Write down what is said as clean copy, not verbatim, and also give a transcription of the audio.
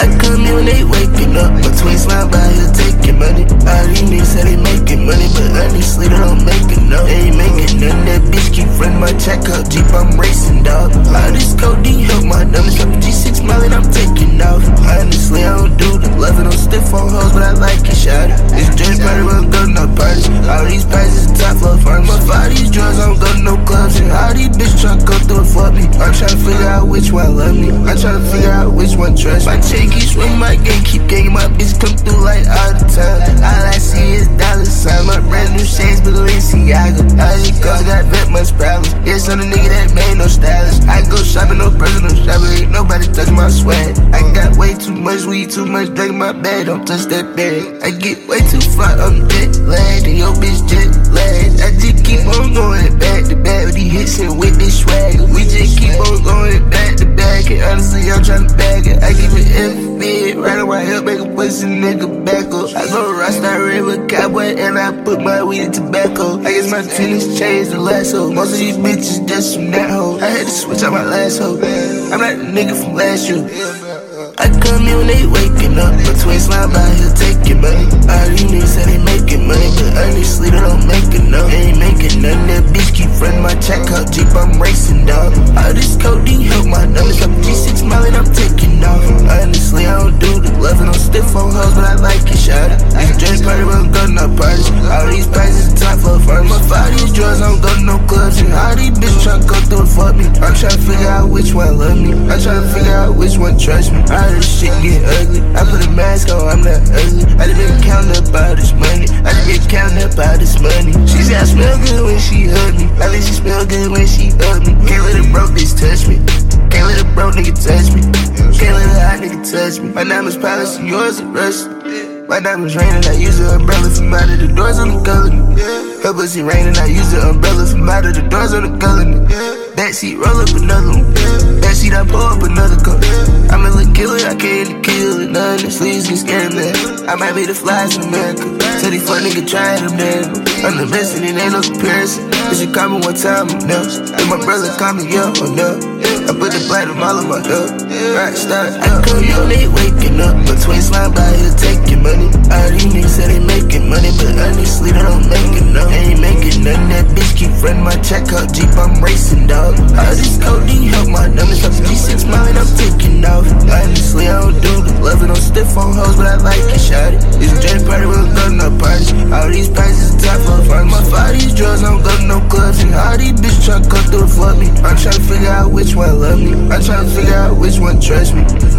come in when they waking up. My twins slime by here taking money. All these niggas say they making money, but honestly they don't make enough. They ain't making none. That bitch keep running my check up. Jeep, I'm racing, dog. All this codeine help my numbers. Like a G6 Molly, I'm taking off. Honestly, I don't do the loving. I'm stiff on hoes, but I like it, shot it. It's just party, we don't go to no parties. All these prices, top floor farm. But for all these drugs, I don't go to no clubs. And all these bitches tryna go through it for me. I'm tryna figure out which one love me. I'm tryna figure out which one trust me. My chain keep swinging, my gang keep ganging. My bitch come through like all the time. All I see is dollar sign. My brand new shades, Balenciaga. All these girls got that much problems. Yeah, some the nigga that made no stylist. I go shopping, no personal shopping. Ain't nobody touch my swag. I got way too much weed, too much drink in my bag. Don't touch that bag. I get way too far, I'm jet lagged. And your bitch jet lagged. I just keep on going back to back with these hits and with this swag. We just keep on going back to back. And honestly, I'm tryna bag it. I give it FB right on my hip, make a pussy nigga back up. I go Rasta River Cowboy and I put my weed in tobacco. I guess my tennis changed the last hoe. Most of these bitches just from that hoe. I had to switch out my last hoe. I'm not the nigga from last year. I come in when they waking up. My twins slime by here taking money. All these niggas say they making money, but honestly they don't make enough. They ain't making none. That bitch keep running my check up. Jeep, I'm racing, dog. All this codeine help my numbers. Like a G6 Molly, I'm taking off. Honestly, I don't do the loving. I'm stiff on hoes, but I like it, shot it. It's just party, we don't go to no parties. All these prices, top floor farm. But for all these drugs, I don't go to no clubs. And all these bitches tryna go through it for me. I'm tryna figure out which one love me. I'm tryna figure out which one trust me. All this shit get ugly. I put a mask on, I'm not ugly. I just been counting up all this money. I just been counting up all this money. She said I smell good when she hug me. I think she smell good when she hug me. Can't let a broke bitch touch me. Can't let a broke nigga touch me. Can't let a hot nigga touch me. My diamond's polished and yours are rusty. My diamond's raining, I use the umbrella from out of the doors on the color. Her pussy raining, I use the umbrella from out of the doors on the color. Backseat, roll up another one. Backseat, I pull up another cup. I'm a little killer, I can't kill it. None of the sleeves can scare me. I might be the flies in America. Tell these fuck nigga trying them damn. I'm the best and it ain't no comparison. If you call me one time, I'm nuts. If my brother call me, yeah, I'm nuts. I put the platinum all on my head. Right, start. I come in when they waking up. My twins slime by here taking money. All these niggas say they making money, but honestly they don't make enough. They ain't making none. That bitch keep running my check up. Jeep, I'm racing, dog. All this codeine help my numbers. Like a G6 Molly, I'm taking off. Honestly, I don't do the loving. I'm stiff on hoes, but I like it, shot it. It's a drink party, we don't go to no parties. All these prices, top floor farm. My for all these drugs, I don't go to no clubs. And all these bitches tryna come through it for me. I'm tryna figure out which one love me. I'm tryna figure out which one trust me.